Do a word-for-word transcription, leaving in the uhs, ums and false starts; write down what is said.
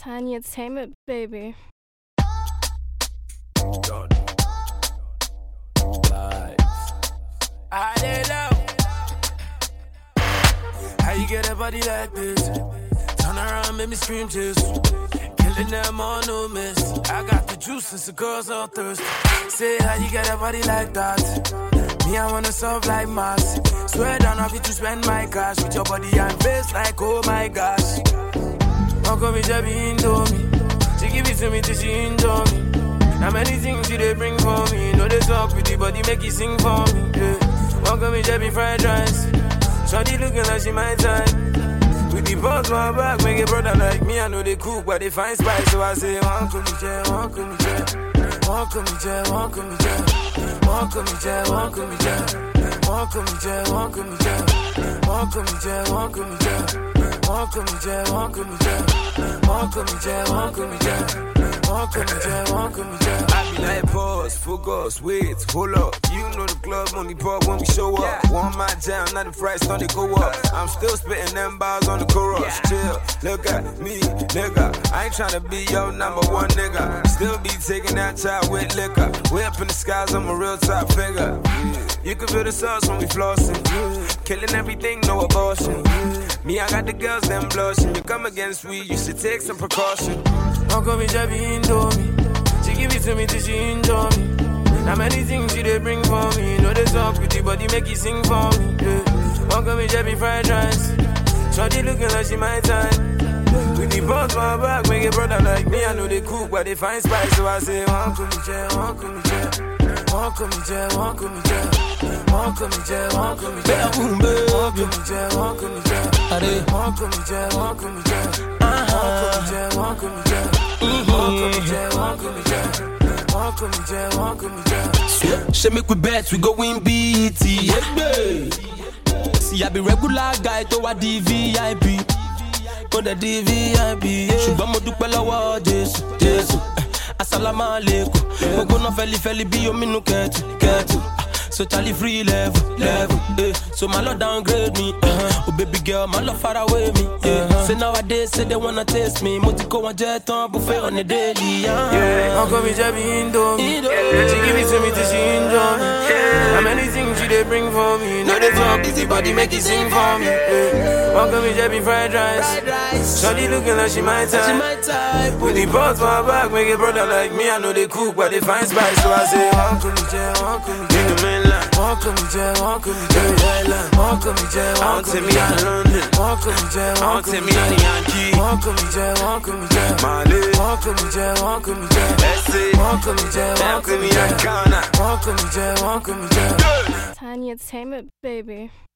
Tiny Entertainment, baby. I did love. How you get a body like this? Turn around, make me scream just. Killing them on no miss. I got the juice since the girls are thirsty. Say how you get a body like that? Me, I wanna solve like Mars. Swear down, I'll fit to spend my cash with your body and face like, oh my gosh. How come it just be into me? She give it to me till she enjoy me. Now many things you they bring for me. Know they talk with the body, make you sing for me. Yeah. How come it just be fried rice? Shawty looking like she my type. With the balls on her back, make a brother like me. I know they cook, but they find spice. So I say, one come me jet, one come me jet. One come me jet, one come me jet. One come me jet, one come me jet. One come me jet, one come me jet. One come me jet, one come me jet. One come me jet, one come me jet. One come me jet, one come me jet. One come me jet, one come me jet. I be like pause, focus, wait, hold up. You know the club only pop when we show up. One my jam, not the price, don't they go up. I'm still spitting them bars on the chorus. Chill, look at me, nigga. I ain't tryna be your number one nigga. Still be taking that child with liquor. Way up in the skies, I'm a real top figure. You can feel the sauce when we flossing. Killing everything, no abortion. Me, I got the girls, them blushing. You come against we, you should take some precaution. How come it just be into me? She give it to me till she enjoy me. Now many things you they bring for me. Know they talk with the body, make you sing for me. Yeah. How come it just be fried rice? Shawty looking like she my type. With the balls on her back, make a brother like me. I know they cook, but they find spice. So I say, one come me jet, one come me jet. One come me jet, one come me jet. One come me jet, one come me jet. One come me jet, one come me jet. One come me jet, one come me jet. One come me jet, one come me jet. One come me jet, one come me jet. One come me jet, one come me jet. She make we bet, we go win B E T. See, I be regular guy to a D V I P. Go the D V I P. Ṣùgbọ́n mo dúpẹ́ lọ́wọ́ Jésù, Jésù. Assalamu alaikum. Mo gbóná fẹ́lí fẹ́lí bí omi nù kẹ́tù, kẹ́tù. So Charlie free level, level. Eh. So my love downgrade me. Uh-huh. Oh baby girl, my love far away me. Yeah. Uh-huh. Say nowadays, say they wanna taste me. Motiko and jet on buffet on the daily. Uh-huh. Yeah. How come it just be into me? Yeah. She give it to me till she enjoy me. Yeah. How many things she they bring for me? Know they talk busy body, make it sing for me. Yeah. How come it just be fried rice? Shawty looking like she my type. She my type. With the balls on her back, make a brother like me. I know they cook, but they find spice. So I say, one come me jet, one come me jet. One come me jet, one come me jet. One come me jet, one come me jet. One come me jet, one come me jet. One come me jet, one come me jet. One come me jet, one come me jet. One come me jet, one come me jet. One come me jet, one come me jet. Tiny Entertainment, baby.